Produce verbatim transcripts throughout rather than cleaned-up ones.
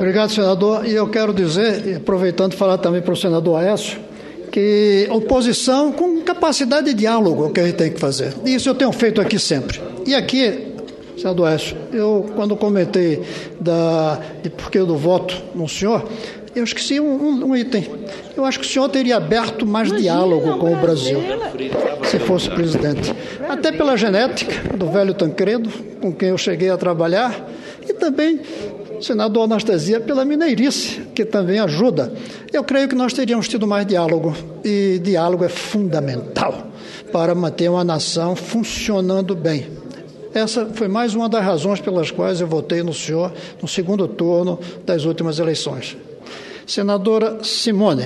Obrigado, senador. E eu quero dizer, aproveitando falar também para o senador Aécio, que oposição com capacidade de diálogo é o que a gente tem que fazer. Isso eu tenho feito aqui sempre. E aqui, senador Aécio, eu, quando comentei da, de porquê do voto no senhor, eu esqueci um, um, um item. Eu acho que o senhor teria aberto mais Imagina, diálogo com o Brasil, se fosse presidente. Até pela genética do velho Tancredo, com quem eu cheguei a trabalhar, e também, senador Anastasia, pela mineirice, que também ajuda. Eu creio que nós teríamos tido mais diálogo, e diálogo é fundamental para manter uma nação funcionando bem. Essa foi mais uma das razões pelas quais eu votei no senhor no segundo turno das últimas eleições. Senadora Simone.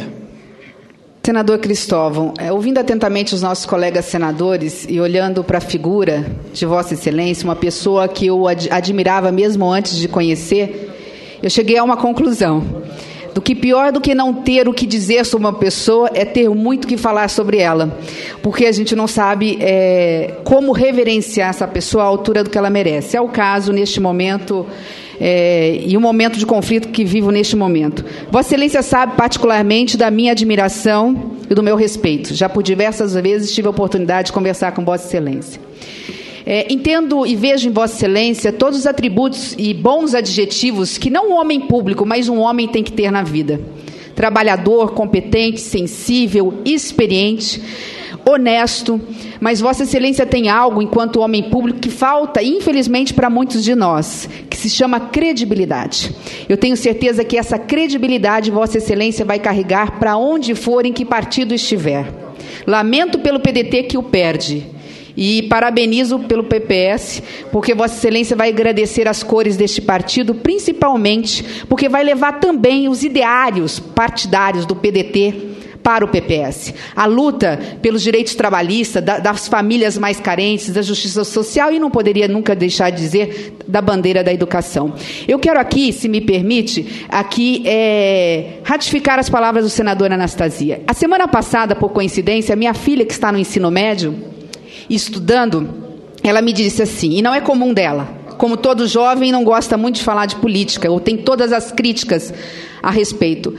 Senador Cristóvão, é, ouvindo atentamente os nossos colegas senadores e olhando para a figura de Vossa Excelência, uma pessoa que eu ad- admirava mesmo antes de conhecer, eu cheguei a uma conclusão, do que pior do que não ter o que dizer sobre uma pessoa é ter muito o que falar sobre ela, porque a gente não sabe é, como reverenciar essa pessoa à altura do que ela merece. É o caso, neste momento, é, e o momento de conflito que vivo neste momento. Vossa Excelência sabe particularmente da minha admiração e do meu respeito. Já por diversas vezes tive a oportunidade de conversar com Vossa Excelência. É, entendo e vejo em Vossa Excelência todos os atributos e bons adjetivos que não um homem público, mas um homem tem que ter na vida. Trabalhador, competente, sensível, experiente, honesto, mas Vossa Excelência tem algo, enquanto homem público, que falta, infelizmente, para muitos de nós, que se chama credibilidade. Eu tenho certeza que essa credibilidade Vossa Excelência vai carregar para onde for, em que partido estiver. Lamento pelo P D T que o perde. E parabenizo pelo P P S, porque Vossa Excelência vai agradecer as cores deste partido, principalmente porque vai levar também os ideários partidários do P D T para o P P S. A luta pelos direitos trabalhistas, da, das famílias mais carentes, da justiça social e, não poderia nunca deixar de dizer, da bandeira da educação. Eu quero aqui, se me permite, aqui é, ratificar as palavras do senador Anastasia. A semana passada, por coincidência, minha filha, que está no ensino médio, estudando, ela me disse assim, e não é comum dela, como todo jovem não gosta muito de falar de política, ou tem todas as críticas a respeito.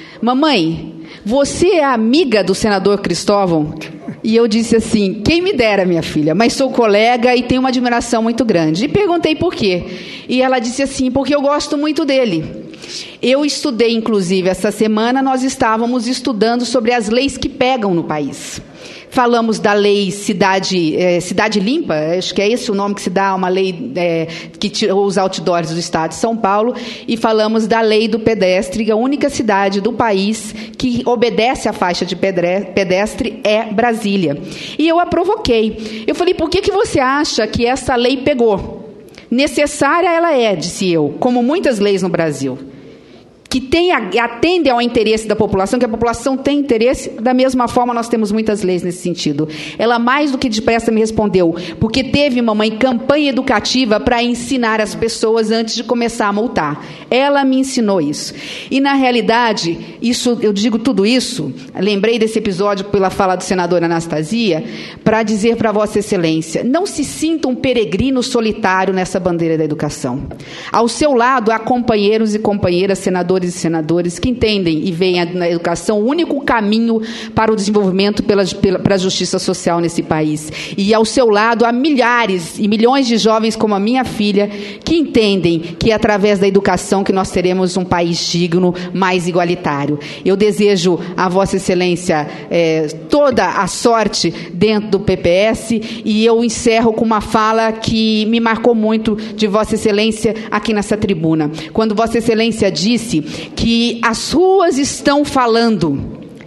Mamãe, você é amiga do senador Cristóvão? E eu disse assim, quem me dera, minha filha, mas sou colega e tenho uma admiração muito grande. E perguntei por quê. E ela disse assim, porque eu gosto muito dele. Eu estudei, inclusive, essa semana nós estávamos estudando sobre as leis que pegam no país. Falamos da lei Cidade, é, Cidade Limpa, acho que é esse o nome que se dá a uma lei é, que tirou os outdoors do estado de São Paulo, e falamos da lei do pedestre, a única cidade do país que obedece à faixa de pedestre é Brasília. E eu a provoquei. Eu falei, por que, que você acha que essa lei pegou? Necessária ela é, disse eu, como muitas leis no Brasil, que tem, atendem ao interesse da população, que a população tem interesse, da mesma forma nós temos muitas leis nesse sentido. Ela mais do que depressa me respondeu, porque teve, mamãe, campanha educativa para ensinar as pessoas antes de começar a multar. Ela me ensinou isso. E, na realidade, isso, eu digo tudo isso, lembrei desse episódio pela fala do senador Anastasia, para dizer para Vossa Excelência, não se sinta um peregrino solitário nessa bandeira da educação. Ao seu lado há companheiros e companheiras senadores e senadores que entendem e veem na educação o único caminho para o desenvolvimento pela, pela, para a justiça social nesse país. E ao seu lado há milhares e milhões de jovens como a minha filha que entendem que é através da educação que nós teremos um país digno, mais igualitário. Eu desejo a Vossa Excelência é, toda a sorte dentro do P P S e eu encerro com uma fala que me marcou muito de Vossa Excelência aqui nessa tribuna. Quando Vossa Excelência disse que as ruas estão falando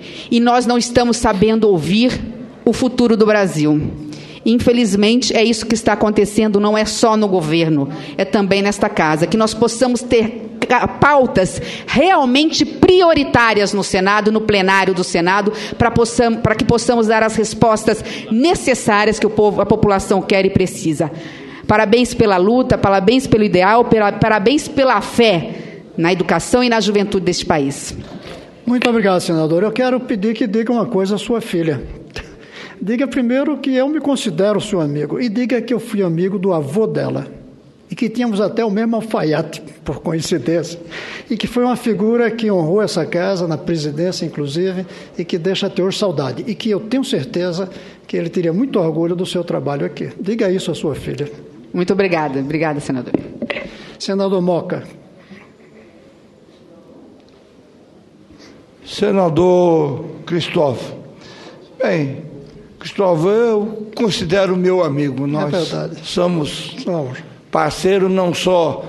e nós não estamos sabendo ouvir o futuro do Brasil. Infelizmente, é isso que está acontecendo, não é só no governo, é também nesta casa, que nós possamos ter pautas realmente prioritárias no Senado, no plenário do Senado, para possamos, para que possamos dar as respostas necessárias que o povo, a população quer e precisa. Parabéns pela luta, parabéns pelo ideal, pela, parabéns pela fé na educação e na juventude deste país. Muito obrigado, senador. Eu quero pedir que diga uma coisa à sua filha. Diga primeiro que eu me considero seu amigo e diga que eu fui amigo do avô dela. e que tínhamos até o mesmo alfaiate, por coincidência, e que foi uma figura que honrou essa casa, na presidência inclusive, e que deixa até hoje saudade, e que eu tenho certeza que ele teria muito orgulho do seu trabalho aqui. Diga isso à sua filha. Muito obrigada. Obrigada, senador. Senador Moca. Senador Cristóvão. Bem, Cristóvão, eu considero meu amigo. Nós é verdade. somos Vamos. parceiro não só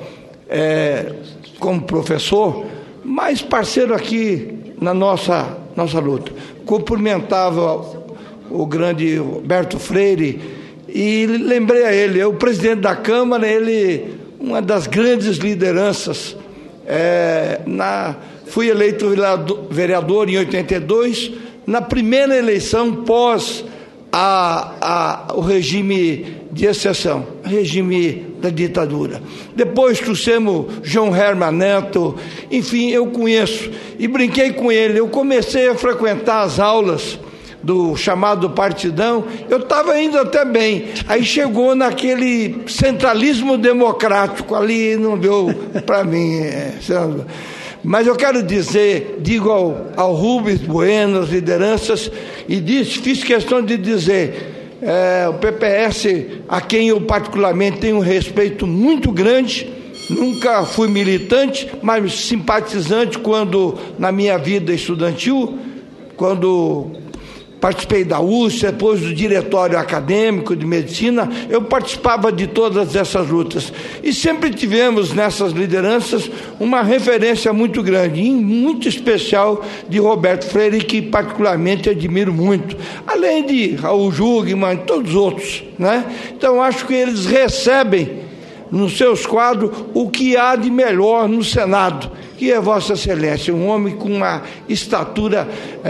é, como professor, mas parceiro aqui na nossa, nossa luta. Cumprimentava o grande Roberto Freire e lembrei a ele, o presidente da Câmara, ele, uma das grandes lideranças, é, na, fui eleito vereador em oitenta e dois, na primeira eleição pós a, a, o regime de exceção, regime da ditadura. Depois trouxemos João Herman Neto, enfim, eu conheço e brinquei com ele. Eu comecei a frequentar as aulas do chamado Partidão, eu estava indo até bem, aí chegou naquele centralismo democrático ali, não deu para mim, é, mas eu quero dizer, digo ao, ao Rubens Bueno, as lideranças, e disse, fiz questão de dizer, é, o P P S, a quem eu particularmente tenho um respeito muito grande, nunca fui militante, mas simpatizante quando, na minha vida estudantil, quando participei da U S P, depois do Diretório Acadêmico de Medicina, eu participava de todas essas lutas. E sempre tivemos nessas lideranças uma referência muito grande, e muito especial de Roberto Freire, que particularmente admiro muito. Além de Raul Jugman e todos os outros, né? Então, acho que eles recebem nos seus quadros o que há de melhor no Senado, que é Vossa Excelência, um homem com uma estatura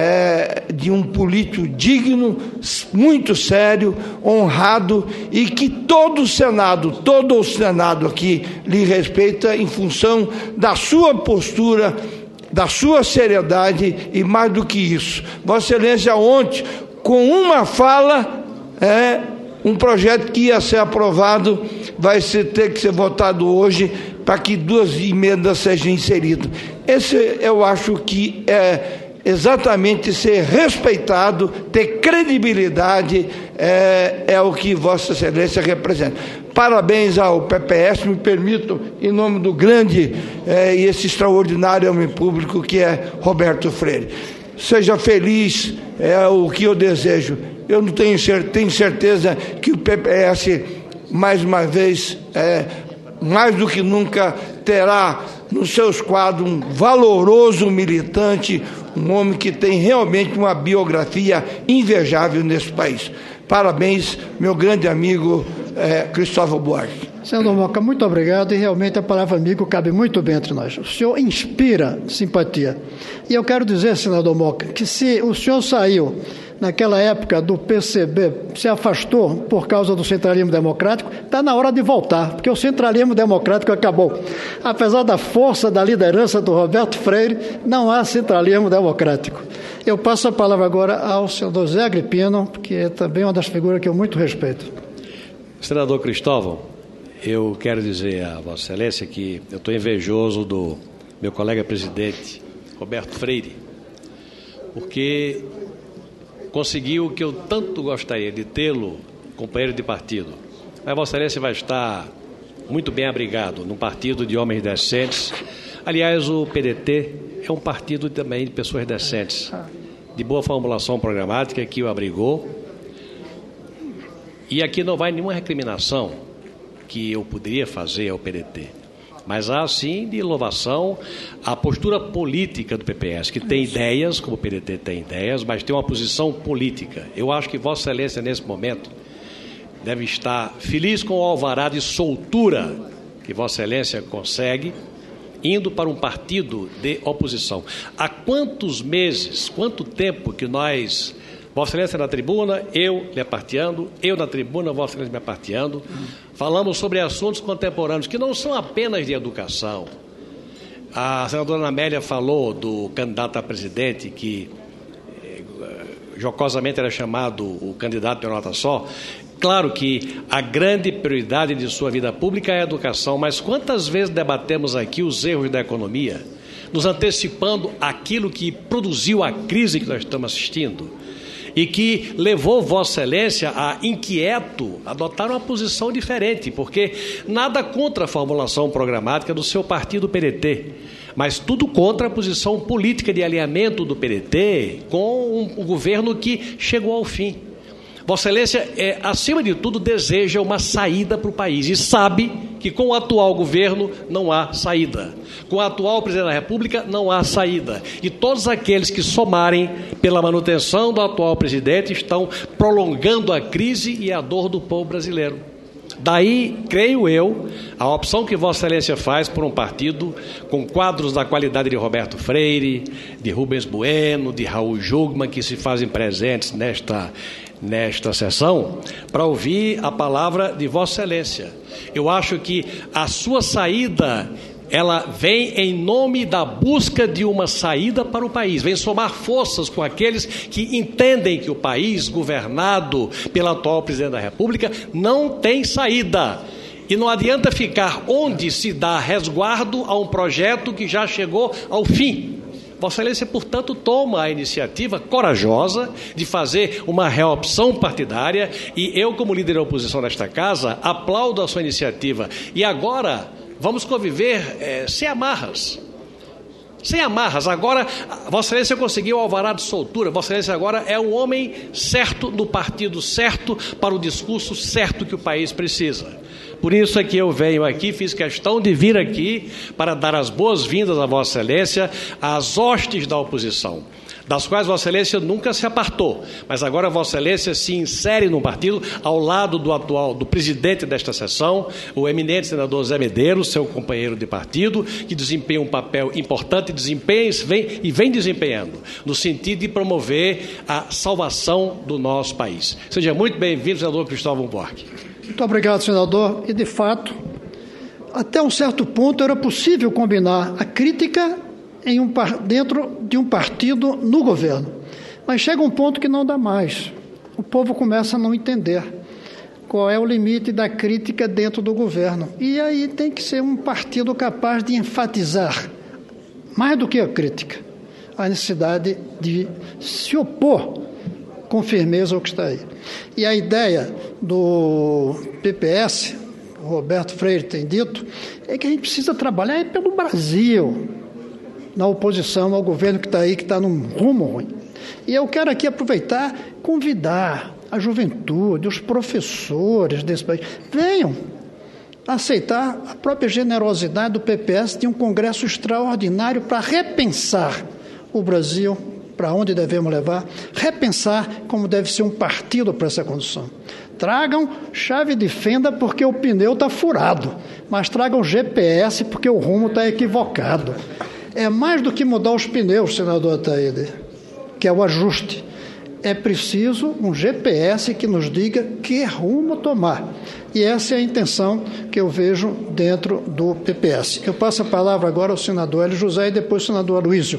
é, de um político digno, muito sério, honrado, e que todo o Senado, todo o Senado aqui lhe respeita em função da sua postura, da sua seriedade e mais do que isso. Vossa Excelência ontem, com uma fala, é, um projeto que ia ser aprovado vai ser, ter que ser votado hoje para que duas emendas sejam inseridas. Esse eu acho que é exatamente ser respeitado, ter credibilidade, é, é o que Vossa Excelência representa. Parabéns ao P P S, me permitam, em nome do grande é, e esse extraordinário homem público que é Roberto Freire. Seja feliz, é o que eu desejo. Eu não tenho, tenho certeza que o P P S, mais uma vez, é, mais do que nunca, terá nos seus quadros um valoroso militante, um homem que tem realmente uma biografia invejável nesse país. Parabéns, meu grande amigo é, Cristóvão Buarque. Senador Moca, muito obrigado, e realmente a palavra amigo cabe muito bem entre nós. O senhor inspira simpatia. E eu quero dizer, senador Moca, que se o senhor saiu naquela época do P C B, se afastou por causa do centralismo democrático, está na hora de voltar, porque o centralismo democrático acabou. Apesar da força da liderança do Roberto Freire, não há centralismo democrático. Eu passo a palavra agora ao senador Zé Agripino, que é também uma das figuras que eu muito respeito. Senador Cristóvão, eu quero dizer a Vossa Excelência que eu estou invejoso do meu colega presidente, Roberto Freire, porque conseguiu o que eu tanto gostaria de tê-lo, companheiro de partido. Mas Vossa Excelência vai estar muito bem abrigado num partido de homens decentes. Aliás, o P D T é um partido também de pessoas decentes, de boa formulação programática, que o abrigou. E aqui não vai nenhuma recriminação que eu poderia fazer ao P D T. Mas há, sim, de louvação a postura política do P P S, que tem ideias, como o P D T tem ideias, mas tem uma posição política. Eu acho que Vossa Excelência, nesse momento, deve estar feliz com o alvará de soltura que Vossa Excelência consegue, indo para um partido de oposição. Há quantos meses, quanto tempo que nós... Vossa Excelência na tribuna, eu lhe aparteando, eu na tribuna, Vossa Excelência me aparteando, falamos sobre assuntos contemporâneos que não são apenas de educação. A senadora Ana Amélia falou do candidato a presidente, que eh, jocosamente era chamado o candidato de nota só. Claro que a grande prioridade de sua vida pública é a educação, mas quantas vezes debatemos aqui os erros da economia, nos antecipando aquilo que produziu a crise que nós estamos assistindo e que levou Vossa Excelência a, inquieto, adotar uma posição diferente, porque nada contra a formulação programática do seu partido P D T, mas tudo contra a posição política de alinhamento do P D T com um, um governo que chegou ao fim. Vossa Excelência, é, acima de tudo, deseja uma saída para o país e sabe que com o atual governo não há saída. Com o atual presidente da República não há saída. E todos aqueles que somarem pela manutenção do atual presidente estão prolongando a crise e a dor do povo brasileiro. Daí, creio eu, a opção que Vossa Excelência faz por um partido com quadros da qualidade de Roberto Freire, de Rubens Bueno, de Raul Jugman, que se fazem presentes nesta, nesta sessão, para ouvir a palavra de Vossa Excelência. Eu acho que a sua saída, ela vem em nome da busca de uma saída para o país, vem somar forças com aqueles que entendem que o país, governado pelo atual presidente da República, não tem saída. E não adianta ficar onde se dá resguardo a um projeto que já chegou ao fim. Vossa Excelência, portanto, toma a iniciativa corajosa de fazer uma reopção partidária e eu, como líder da oposição nesta casa, aplaudo a sua iniciativa. E agora vamos conviver é, sem amarras. Sem amarras. Agora, Vossa Excelência conseguiu o alvará de soltura. Vossa Excelência agora é um homem certo, no partido certo, para o discurso certo que o país precisa. Por isso é que eu venho aqui, fiz questão de vir aqui para dar as boas-vindas a Vossa Excelência às hostes da oposição, das quais Vossa Excelência nunca se apartou, mas agora Vossa Excelência se insere no partido ao lado do atual, do presidente desta sessão, o eminente senador Zé Medeiros, seu companheiro de partido, que desempenha um papel importante, desempenha vem, e vem desempenhando, no sentido de promover a salvação do nosso país. Seja muito bem-vindo, senador Cristóvão Buarque. Muito obrigado, senador. E, de fato, até um certo ponto era possível combinar a crítica em um, dentro de um partido no governo. Mas chega um ponto que não dá mais. O povo começa a não entender qual é o limite da crítica dentro do governo. E aí tem que ser um partido capaz de enfatizar, mais do que a crítica, a necessidade de se opor com firmeza ao que está aí. E a ideia do P P S, o Roberto Freire tem dito, é que a gente precisa trabalhar pelo Brasil, na oposição ao governo que está aí, que está num rumo ruim. E eu quero aqui aproveitar, convidar a juventude, os professores desse país, venham aceitar a própria generosidade do P P S de um congresso extraordinário para repensar o Brasil, para onde devemos levar, repensar como deve ser um partido para essa condição. Tragam chave de fenda porque o pneu está furado, mas tragam G P S porque o rumo está equivocado. É mais do que mudar os pneus, senador Ataíde, que é o ajuste. É preciso um G P S que nos diga que rumo tomar. E essa é a intenção que eu vejo dentro do P P S. Eu passo a palavra agora ao senador Hélio José e depois ao senador Aloísio,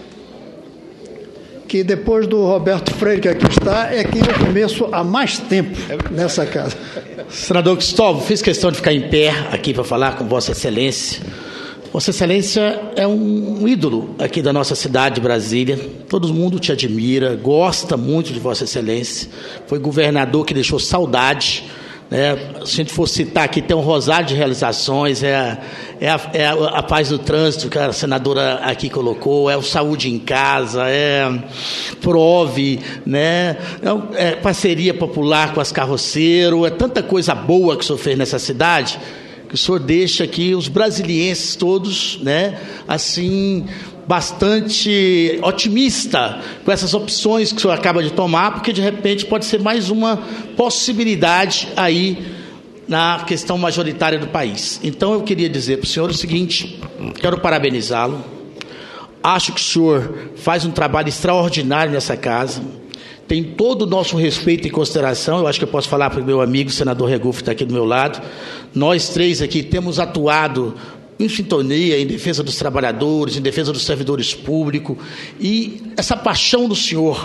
que depois do Roberto Freire, que aqui está, é quem eu conheço há mais tempo nessa casa. Senador Cristóvão, fiz questão de ficar em pé aqui para falar com Vossa Excelência. Vossa Excelência é um ídolo aqui da nossa cidade de Brasília. Todo mundo te admira, gosta muito de Vossa Excelência. Foi governador que deixou saudade, né? Se a gente for citar aqui, tem um rosário de realizações, é a, é, a, é a paz do trânsito que a senadora aqui colocou, é o saúde em casa, é Prove, né? é, é parceria popular com as carroceiros, é tanta coisa boa que o senhor fez nessa cidade, que o senhor deixa aqui os brasilienses todos, né, assim, bastante otimista com essas opções que o senhor acaba de tomar, porque de repente pode ser mais uma possibilidade aí na questão majoritária do país. Então eu queria dizer para o senhor o seguinte, quero parabenizá-lo, acho que o senhor faz um trabalho extraordinário nessa casa, tem todo o nosso respeito e consideração. Eu acho que eu posso falar para o meu amigo, o senador Regufo, que está aqui do meu lado. Nós três aqui temos atuado em sintonia, em defesa dos trabalhadores, em defesa dos servidores públicos, e essa paixão do senhor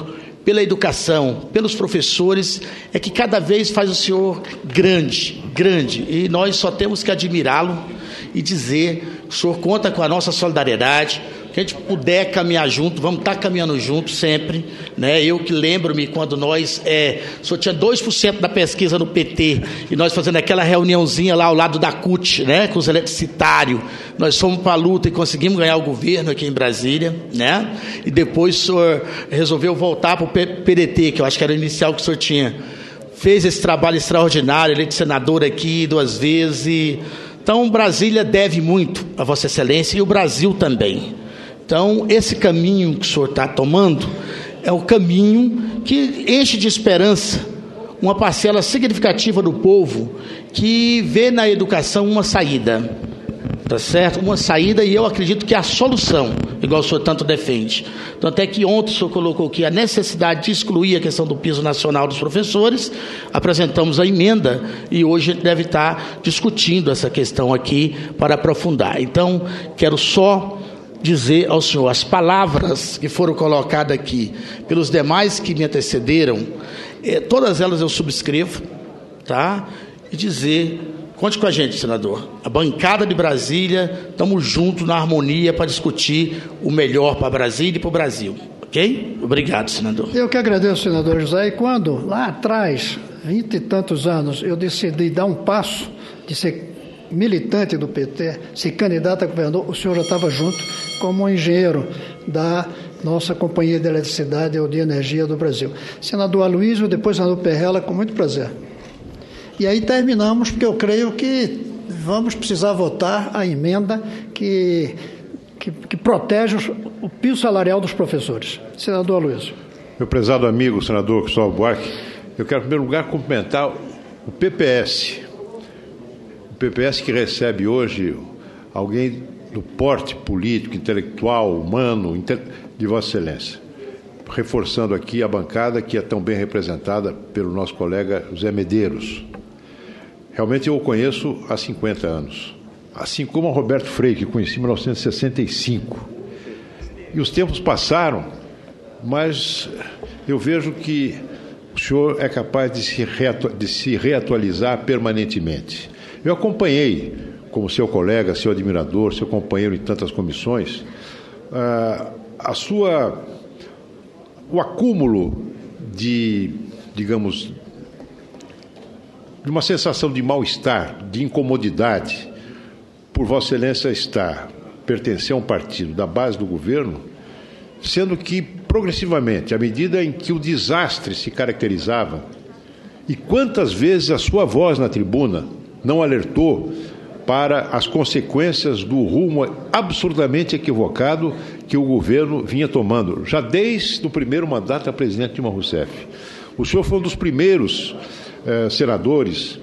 pela educação, pelos professores, é que cada vez faz o senhor grande, grande. E nós só temos que admirá-lo e dizer que o senhor conta com a nossa solidariedade, que a gente puder caminhar junto, vamos estar caminhando junto sempre, né? Eu que lembro-me quando nós, é, só tinha dois por cento da pesquisa no P T, e nós fazendo aquela reuniãozinha lá ao lado da C U T, né? Com os eletricitários, nós fomos para a luta e conseguimos ganhar o governo aqui em Brasília, né? E depois o senhor resolveu voltar para o P D T, que eu acho que era o inicial que o senhor tinha. Fez esse trabalho extraordinário, eleito senador aqui duas vezes. Então, Brasília deve muito a Vossa Excelência e o Brasil também. Então, esse caminho que o senhor está tomando é o caminho que enche de esperança uma parcela significativa do povo que vê na educação uma saída, tá certo? Uma saída, e eu acredito que é a solução, igual o senhor tanto defende. Então, até que ontem o senhor colocou aqui a necessidade de excluir a questão do piso nacional dos professores, apresentamos a emenda e hoje a gente deve estar discutindo essa questão aqui para aprofundar. Então, quero só dizer ao senhor, as palavras que foram colocadas aqui pelos demais que me antecederam, eh, todas elas eu subscrevo, tá? E dizer, conte com a gente, senador, a bancada de Brasília, estamos juntos na harmonia para discutir o melhor para Brasília e para o Brasil, ok? Obrigado, senador. Eu que agradeço, senador José, e quando lá atrás, vinte e tantos anos, eu decidi dar um passo de ser militante do P T, se candidato a governador, o senhor já estava junto como engenheiro da nossa Companhia de Eletricidade ou de Energia do Brasil. Senador Aloysio, depois senador Perrella, com muito prazer. E aí terminamos, porque eu creio que vamos precisar votar a emenda que, que, que protege o piso salarial dos professores. Senador Aloysio. Meu prezado amigo, senador Cristóvão Buarque, eu quero, em primeiro lugar, cumprimentar o P P S. O P P S que recebe hoje alguém do porte político, intelectual, humano, de Vossa Excelência. Reforçando aqui a bancada que é tão bem representada pelo nosso colega José Medeiros. Realmente eu o conheço há cinquenta anos. Assim como o Roberto Freire, que conheci em mil novecentos e sessenta e cinco. E os tempos passaram, mas eu vejo que o senhor é capaz de se, reatu- de se reatualizar permanentemente. Eu acompanhei, como seu colega, seu admirador, seu companheiro em tantas comissões, a, a sua, o acúmulo de, digamos, de uma sensação de mal-estar, de incomodidade, por Vossa Excelência estar, pertencer a um partido da base do governo, sendo que, progressivamente, à medida em que o desastre se caracterizava, e quantas vezes a sua voz na tribuna não alertou para as consequências do rumo absurdamente equivocado que o governo vinha tomando, já desde o primeiro mandato da presidente Dilma Rousseff. O senhor foi um dos primeiros eh, senadores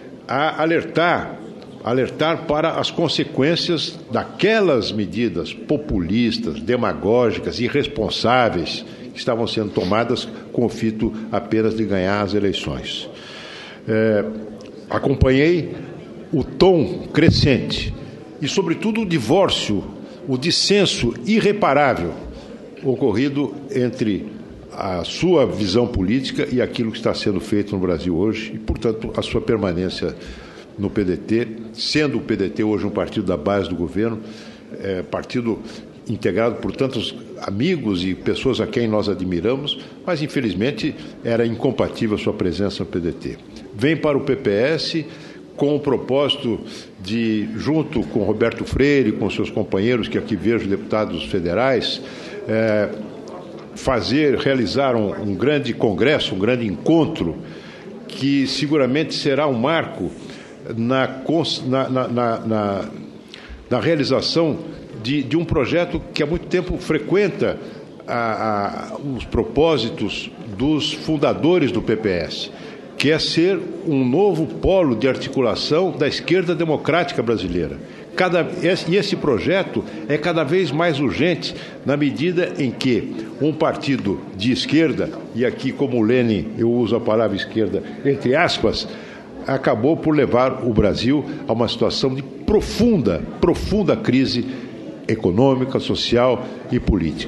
a alertar, alertar para as consequências daquelas medidas populistas, demagógicas, irresponsáveis que estavam sendo tomadas com o fito apenas de ganhar as eleições. Eh, acompanhei o tom crescente e, sobretudo, o divórcio, o dissenso irreparável ocorrido entre a sua visão política e aquilo que está sendo feito no Brasil hoje e, portanto, a sua permanência no P D T, sendo o P D T hoje um partido da base do governo, é, partido integrado por tantos amigos e pessoas a quem nós admiramos, mas, infelizmente, era incompatível a sua presença no P D T. Vem para o P P S com o propósito de, junto com Roberto Freire, com seus companheiros, que aqui vejo deputados federais, é, fazer, realizar um, um grande congresso, um grande encontro, que seguramente será um marco na, na, na, na, na realização de, de um projeto que há muito tempo frequenta a, a, os propósitos dos fundadores do P P S, que é ser um novo polo de articulação da esquerda democrática brasileira. Cada, e esse projeto é cada vez mais urgente na medida em que um partido de esquerda, e aqui como o Lênin eu uso a palavra esquerda entre aspas, acabou por levar o Brasil a uma situação de profunda, profunda crise econômica, social e política.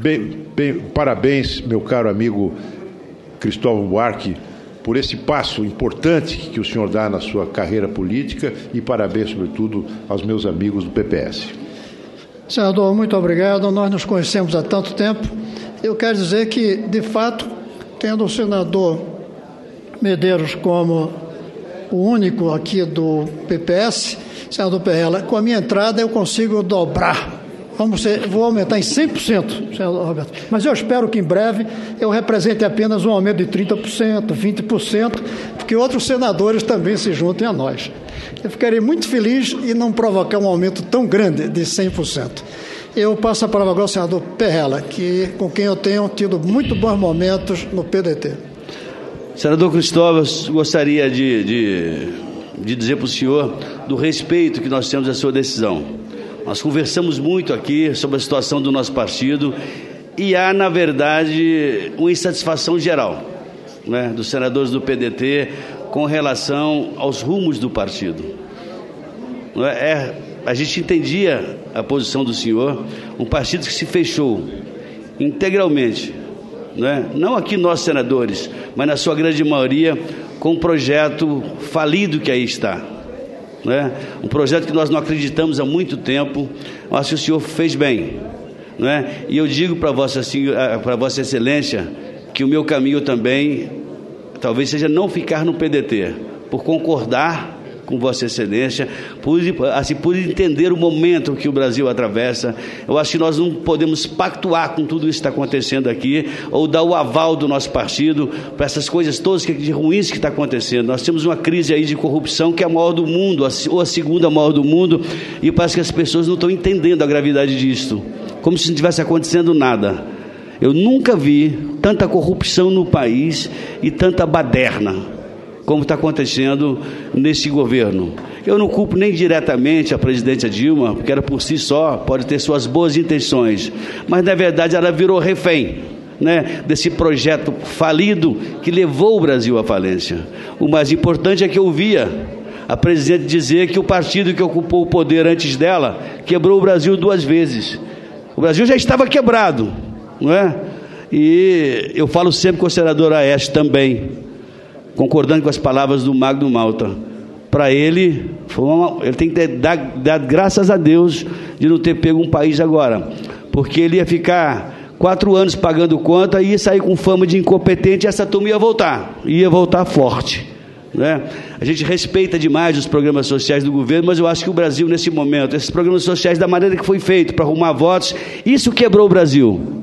bem, bem, parabéns, meu caro amigo Cristóvão Buarque, por esse passo importante que o senhor dá na sua carreira política, e parabéns, sobretudo, aos meus amigos do P P S. Senador, muito obrigado. Nós nos conhecemos há tanto tempo. Eu quero dizer que, de fato, tendo o senador Medeiros como o único aqui do P P S, senador Perrella, com a minha entrada eu consigo dobrar. Vamos ser, vou aumentar em cem por cento, senador Roberto. Mas eu espero que em breve eu represente apenas um aumento de trinta por cento, vinte por cento, porque outros senadores também se juntem a nós. Eu ficarei muito feliz em não provocar um aumento tão grande de cem por cento. Eu passo a palavra agora ao senador Perrella, que, com quem eu tenho tido muito bons momentos no P D T. Senador Cristóvão, gostaria de, de, de dizer para o senhor do respeito que nós temos à sua decisão. Nós conversamos muito aqui sobre a situação do nosso partido e há, na verdade, uma insatisfação geral, né, dos senadores do P D T com relação aos rumos do partido. É, a gente entendia a posição do senhor, um partido que se fechou integralmente, né, não aqui nós senadores, mas na sua grande maioria, com um projeto falido que aí está. Né? Um projeto que nós não acreditamos há muito tempo. Acho que o senhor fez bem, né? E eu digo para vossa, para vossa excelência que o meu caminho também talvez seja não ficar no P D T, por concordar com vossa excelência, por, assim, por entender o momento que o Brasil atravessa. Eu acho que nós não podemos pactuar com tudo isso que está acontecendo aqui, ou dar o aval do nosso partido para essas coisas todas que, de ruins que está acontecendo. Nós temos uma crise aí de corrupção que é a maior do mundo, ou a segunda maior do mundo, e parece que as pessoas não estão entendendo a gravidade disso, como se não tivesse acontecendo nada. Eu nunca vi tanta corrupção no país e tanta baderna como está acontecendo nesse governo. Eu não culpo nem diretamente a presidenta Dilma, porque ela por si só pode ter suas boas intenções, mas na verdade ela virou refém, né, desse projeto falido que levou o Brasil à falência. O mais importante é que eu ouvia a presidente dizer que o partido que ocupou o poder antes dela quebrou o Brasil duas vezes. O Brasil já estava quebrado, não é? E eu falo sempre com o senador Aécio também, concordando com as palavras do Magno Malta. Para ele, foi uma, ele tem que ter, dar, dar graças a Deus de não ter pego um país agora, porque ele ia ficar quatro anos pagando conta e ia sair com fama de incompetente, e essa turma ia voltar, ia voltar forte, né? A gente respeita demais os programas sociais do governo, mas eu acho que o Brasil, nesse momento, esses programas sociais, da maneira que foi feito para arrumar votos, isso quebrou o Brasil.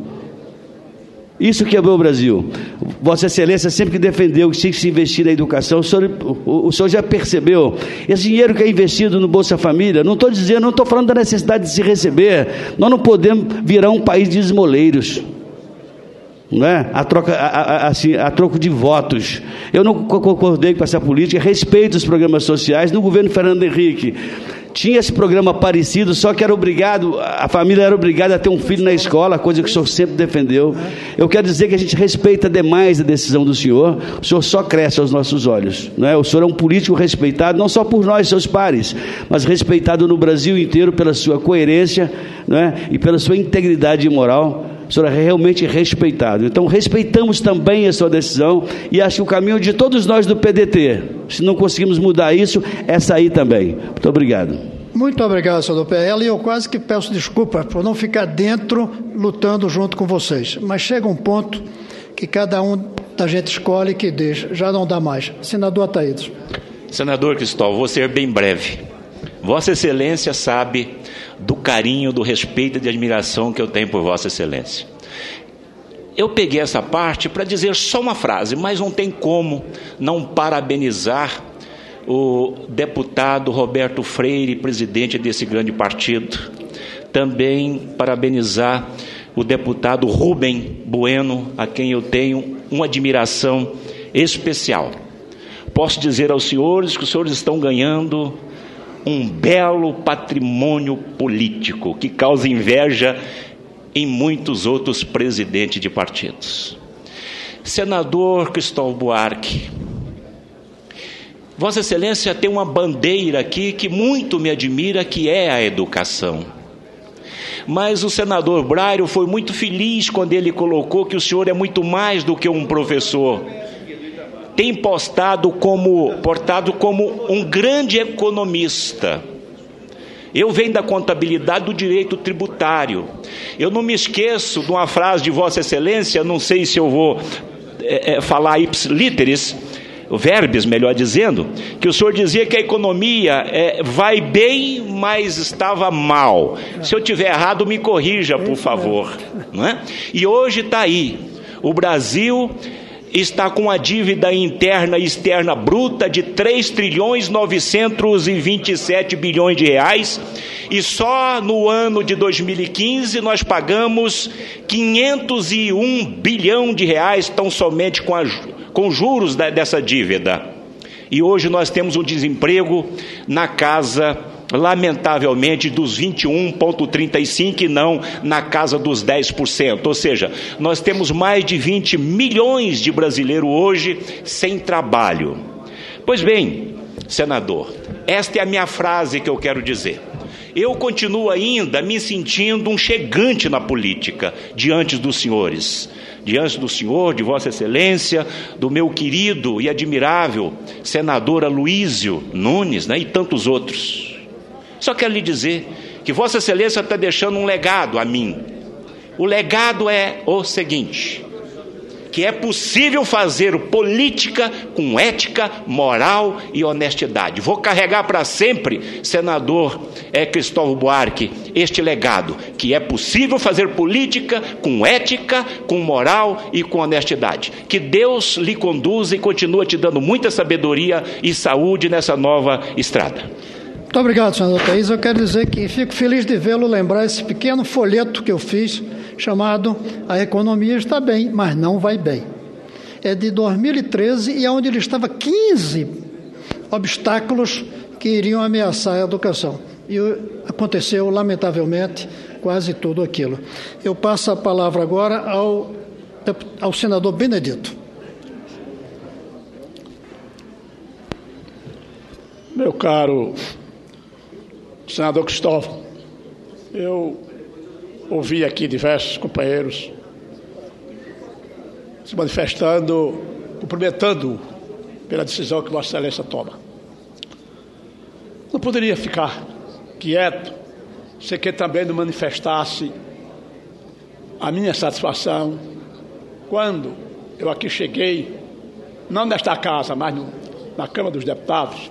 Isso quebrou o Brasil. Vossa Excelência sempre que defendeu que tinha que se investir na educação. O senhor, o, o senhor já percebeu? Esse dinheiro que é investido no Bolsa Família, não estou dizendo, não estou falando da necessidade de se receber. Nós não podemos virar um país de esmoleiros, não é? A, troca, a, a, assim, a troco de votos. Eu não concordei com essa política, respeito os programas sociais. No governo Fernando Henrique tinha esse programa parecido, só que era obrigado, a família era obrigada a ter um filho na escola, coisa que o senhor sempre defendeu. Eu quero dizer que a gente respeita demais a decisão do senhor. O senhor só cresce aos nossos olhos, não é? O senhor é um político respeitado, não só por nós, seus pares, mas respeitado no Brasil inteiro pela sua coerência, não é? E pela sua integridade moral. O senhor é realmente respeitado. Então, respeitamos também a sua decisão e acho que o caminho de todos nós do P D T, se não conseguimos mudar isso, é sair também. Muito obrigado. Muito obrigado, senador Perrella, e eu quase que peço desculpa por não ficar dentro lutando junto com vocês. Mas chega um ponto que cada um da gente escolhe que deixa, já não dá mais. Senador Ataídes. Senador Cristóvão, vou ser bem breve. Vossa Excelência sabe do carinho, do respeito e de admiração que eu tenho por Vossa Excelência. Eu peguei essa parte para dizer só uma frase, mas não tem como não parabenizar o deputado Roberto Freire, presidente desse grande partido. Também parabenizar o deputado Rubem Bueno, a quem eu tenho uma admiração especial. Posso dizer aos senhores que os senhores estão ganhando um belo patrimônio político que causa inveja em muitos outros presidentes de partidos. Senador Cristóvão Buarque, Vossa Excelência tem uma bandeira aqui que muito me admira, que é a educação. mas o senador Brairo foi muito feliz quando ele colocou que o senhor é muito mais do que um professor. Tem postado como, portado como um grande economista. Eu venho da contabilidade do direito tributário. Eu não me esqueço de uma frase de Vossa Excelência, não sei se eu vou é, é, falar ipsiliteris, verbes, melhor dizendo, que o senhor dizia que a economia é, vai bem, mas estava mal. Se eu tiver errado, me corrija, por favor. Não é? E hoje está aí. O Brasil está com a dívida interna e externa bruta de três trilhões novecentos e vinte e sete bilhões de reais, e só no ano de dois mil e quinze nós pagamos quinhentos e um bilhão de reais tão somente com, a, com juros da, dessa dívida. E hoje nós temos um desemprego na casa, lamentavelmente, dos vinte e um vírgula trinta e cinco e não na casa dos dez por cento. Ou seja, nós temos mais de vinte milhões de brasileiros hoje sem trabalho. Pois bem, senador, esta é a minha frase que eu quero dizer. Eu continuo ainda me sentindo um chegante na política diante dos senhores. Diante do senhor, de Vossa Excelência, do meu querido e admirável senador Aloísio Nunes, né, e tantos outros. Só quero lhe dizer que Vossa Excelência está deixando um legado a mim. O legado é o seguinte: que é possível fazer política com ética, moral e honestidade. Vou carregar para sempre, senador é, Cristóvão Buarque, este legado, que é possível fazer política com ética, com moral e com honestidade. Que Deus lhe conduza e continue te dando muita sabedoria e saúde nessa nova estrada. Muito obrigado, senador Thaís. Eu quero dizer que fico feliz de vê-lo lembrar esse pequeno folheto que eu fiz, chamado A Economia Está Bem, mas Não Vai Bem. É de dois mil e treze e é onde ele estava quinze obstáculos que iriam ameaçar a educação. E aconteceu, lamentavelmente, quase tudo aquilo. Eu passo a palavra agora ao, ao senador Benedito. Meu caro senador Cristóvão, eu ouvi aqui diversos companheiros se manifestando, cumprimentando pela decisão que Vossa Excelência toma. Não poderia ficar quieto se que também não manifestasse a minha satisfação quando eu aqui cheguei, não nesta casa, mas no, na Câmara dos Deputados.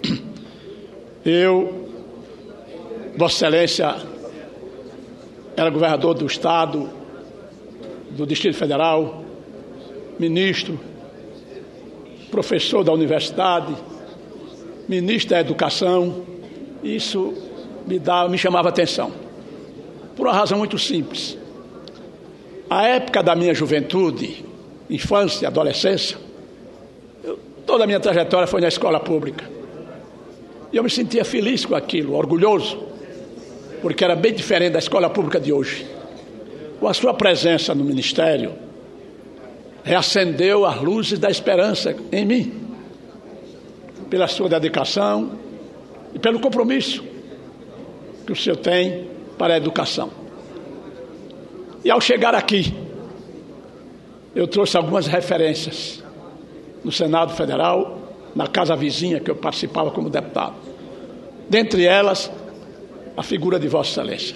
Eu, Vossa Excelência, era governador do Estado, do Distrito Federal, ministro, professor da universidade, ministro da Educação. Isso me, dá, me chamava a atenção, por uma razão muito simples. A época da minha juventude, infância e adolescência, eu, toda a minha trajetória foi na escola pública. E eu me sentia feliz com aquilo, orgulhoso, porque era bem diferente da escola pública de hoje. Com a sua presença no ministério, reacendeu as luzes da esperança em mim, pela sua dedicação e pelo compromisso que o senhor tem para a educação. E ao chegar aqui, eu trouxe algumas referências no Senado Federal, na casa vizinha que eu participava como deputado. Dentre elas, a figura de Vossa Excelência.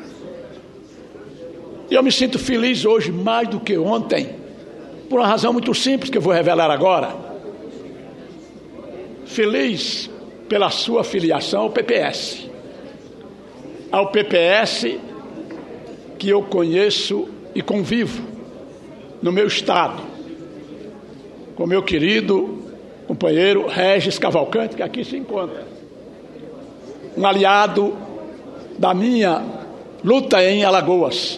E eu me sinto feliz hoje, mais do que ontem, por uma razão muito simples que eu vou revelar agora. Feliz pela sua filiação ao P P S. Ao P P S que eu conheço e convivo no meu estado, com meu querido companheiro Regis Cavalcante, que aqui se encontra. Um aliado da minha luta em Alagoas.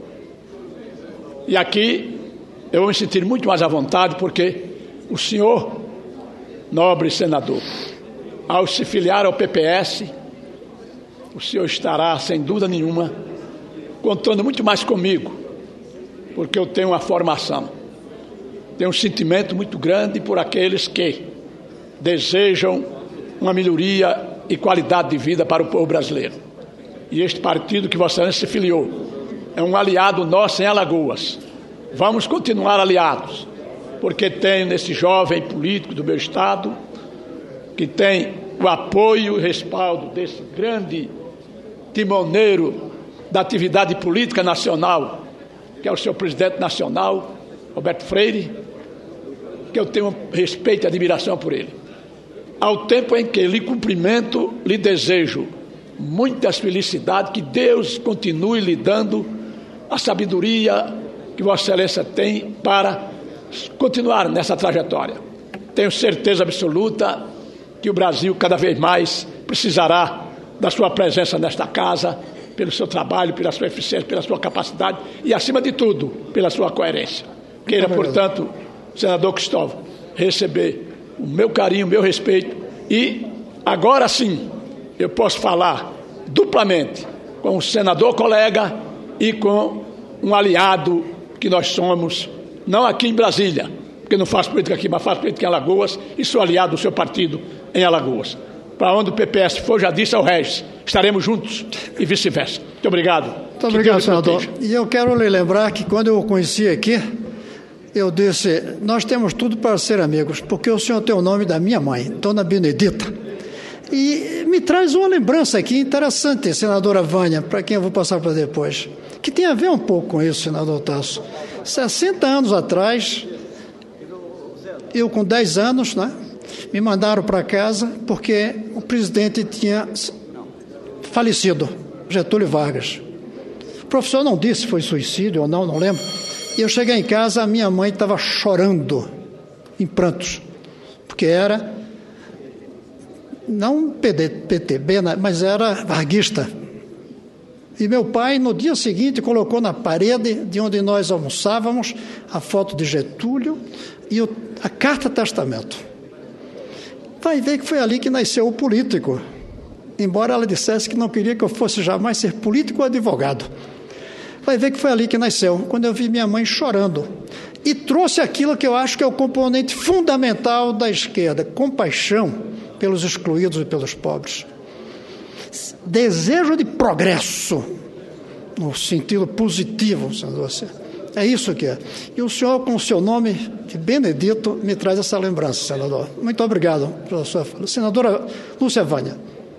E aqui eu vou me sentir muito mais à vontade, porque o senhor, nobre senador, ao se filiar ao P P S, o senhor estará, sem dúvida nenhuma, contando muito mais comigo, porque eu tenho uma formação, tenho um sentimento muito grande por aqueles que desejam uma melhoria e qualidade de vida para o povo brasileiro. e este partido que Vossa Excelência se filiou é um aliado nosso em Alagoas. Vamos continuar aliados, porque tenho nesse jovem político do meu estado, que tem o apoio e o respaldo desse grande timoneiro da atividade política nacional, que é o seu presidente nacional, Roberto Freire, que eu tenho respeito e admiração por ele. Ao tempo em que lhe cumprimento, lhe desejo muitas felicidades, que Deus continue lhe dando a sabedoria que Vossa Excelência tem para continuar nessa trajetória. Tenho certeza absoluta que o Brasil cada vez mais precisará da sua presença nesta casa, pelo seu trabalho, pela sua eficiência, pela sua capacidade e, acima de tudo, pela sua coerência. Queira, portanto, senador Cristóvão, receber o meu carinho, o meu respeito, e agora sim eu posso falar duplamente com o senador colega e com um aliado que nós somos, não aqui em Brasília, porque não faço política aqui, mas faço política em Alagoas e sou aliado do seu partido em Alagoas. Para onde o P P S for, já disse ao Regis, estaremos juntos e vice-versa. Muito obrigado. Muito obrigado, senador. E eu quero lhe lembrar que quando eu o conheci aqui, eu disse, nós temos tudo para ser amigos, porque o senhor tem o nome da minha mãe, Dona Benedita. E me traz uma lembrança aqui interessante, senadora Vânia, para quem eu vou passar para depois, que tem a ver um pouco com isso, senador Tasso. sessenta anos atrás, eu com dez anos, né, me mandaram para casa porque o presidente tinha falecido, Getúlio Vargas. O professor não disse se foi suicídio ou não, não lembro. E eu cheguei em casa, a minha mãe estava chorando, em prantos, porque era, não P T B, mas era varguista. E meu pai, no dia seguinte, colocou na parede de onde nós almoçávamos a foto de Getúlio e o, a carta testamento. Vai ver que foi ali que nasceu o político, embora ela dissesse que não queria que eu fosse jamais ser político ou advogado. Vai ver que foi ali que nasceu, quando eu vi minha mãe chorando. E trouxe aquilo que eu acho que é o componente fundamental da esquerda, compaixão pelos excluídos e pelos pobres. Desejo de progresso, no sentido positivo, senador. É isso que é. E o senhor, com o seu nome de Benedito, me traz essa lembrança, senador. Muito obrigado pela sua fala. Senadora Lúcia Vânia.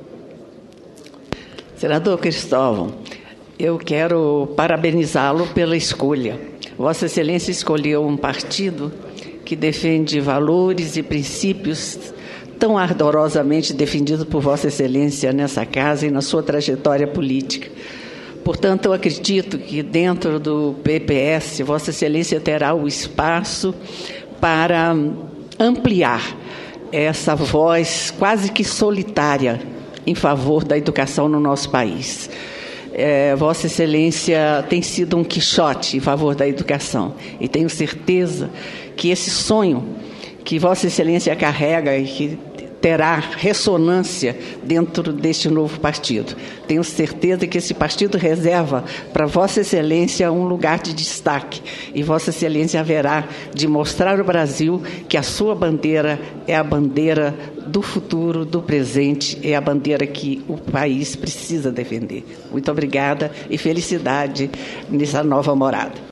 Senador Cristóvão, eu quero parabenizá-lo pela escolha. Vossa Excelência escolheu um partido que defende valores e princípios tão ardorosamente defendidos por Vossa Excelência nessa casa e na sua trajetória política. Portanto, eu acredito que dentro do P P S, Vossa Excelência terá o espaço para ampliar essa voz quase que solitária em favor da educação no nosso país. É, Vossa Excelência tem sido um quixote em favor da educação e tenho certeza que esse sonho que Vossa Excelência carrega e que terá ressonância dentro deste novo partido. Tenho certeza que esse partido reserva para Vossa Excelência um lugar de destaque e Vossa Excelência haverá de mostrar ao Brasil que a sua bandeira é a bandeira do futuro, do presente, é a bandeira que o país precisa defender. Muito obrigada e felicidade nessa nova morada.